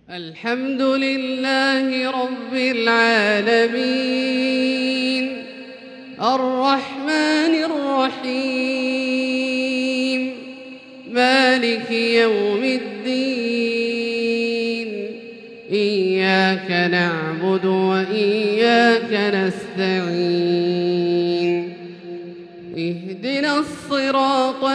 الحمد لله رب العالمين الرحمن الرحيم مالك يوم الدين إياك نعبد وإياك نستعين اهدنا الصراط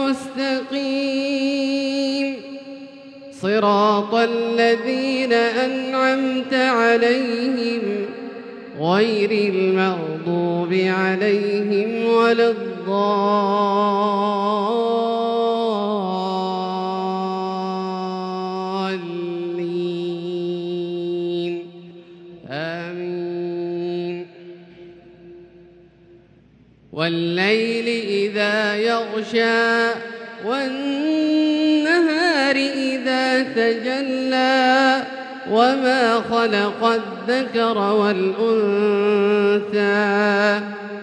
المستقيم صراط الذين أنعمت عليهم غير المغضوب عليهم ولا الضالين آمين. والليل إذا يغشى والنهار إذا تجلى وما خلق الذكر والأنثى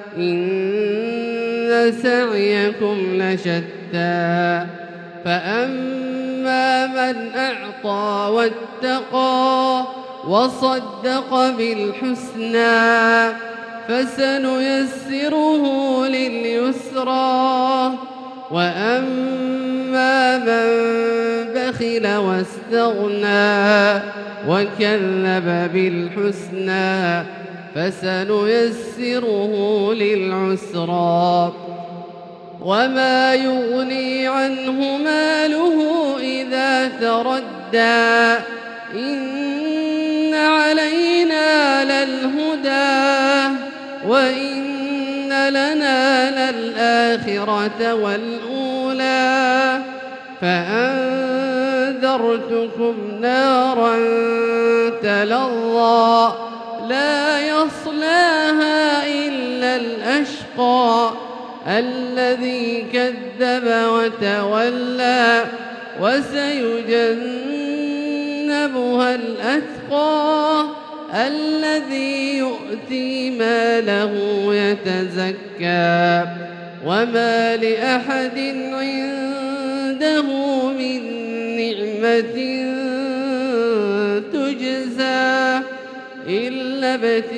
إن سعيكم لشتى فأما من أعطى واتقى وصدق بالحسنى فسنيسره لليسرى وأما من بخل واستغنى وكذب بالحسنى فسنيسره للعسرى وما يغني عنه ماله إذا تردى إن علينا للهدى وإن لنا للآخرة والأولى فأنذرتكم نارا تلظى لا يصلاها إلا الأشقى الذي كذب وتولى وسيجنبها الأتقى الذي يؤتي ماله يتزكى وما لأحد عنده من نعمة تجزى إلا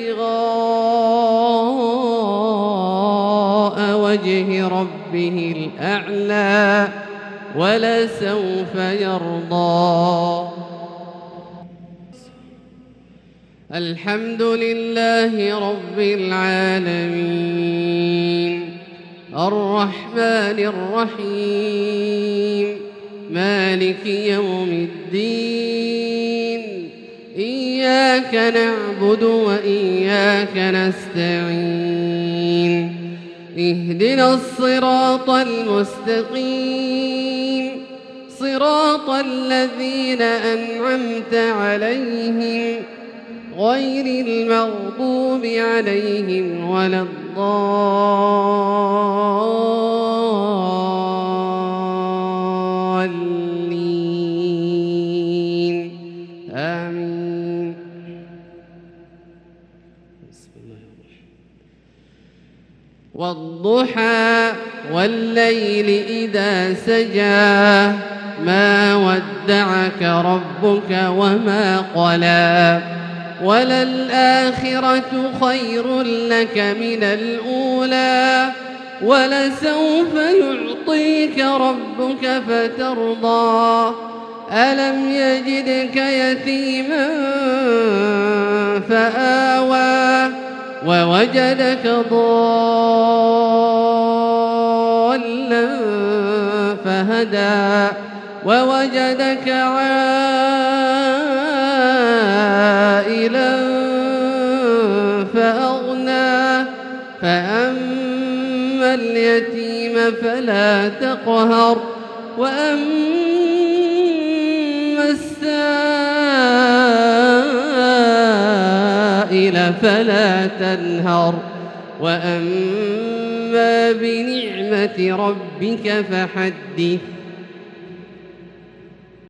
ابتغاء وجه ربه الأعلى ولسوف يرضى. الحمد لله رب العالمين الرحمن الرحيم مالك يوم الدين إياك نعبد وإياك نستعين اهدنا الصراط المستقيم صراط الذين أنعمت عليهم غير المغضوب عليهم ولا الضالين آمين. والضحى والليل إذا سجى ما ودعك ربك وما قلى وللآخرة خير لك من الأولى ولسوف يعطيك ربك فترضى ألم يجدك يتيما فآوى ووجدك ضالا فهدى ووجدك عائلا فأغنى فأما اليتيم فلا تقهر وأما السائل فلا تنهر وأما بنعمة ربك فحدث.